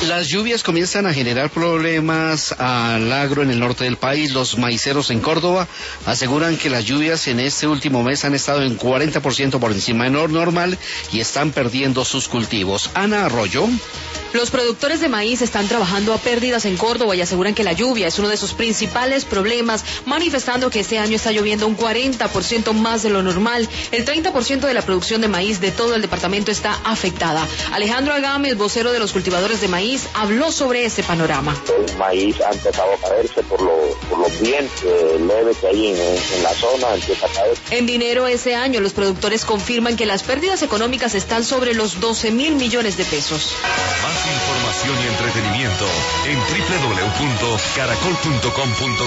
Las lluvias comienzan a generar problemas al agro en el norte del país. Los maiceros en Córdoba aseguran que las lluvias en este último mes han estado en 40% por encima de lo normal y están perdiendo sus cultivos. Ana Arroyo. Los productores de maíz están trabajando a pérdidas en Córdoba y aseguran que la lluvia es uno de sus principales problemas, manifestando que este año está lloviendo un 40% más de lo normal. El 30% de la producción de maíz de todo el departamento está afectada. Alejandro Agame, el vocero de los cultivadores de maíz, habló sobre ese panorama. El maíz ha empezado a caerse por los vientos leves que hay en la zona, empieza a caer. En dinero ese año, los productores confirman que las pérdidas económicas están sobre los 12.000 millones de pesos. Más información y entretenimiento en www.caracol.com.co.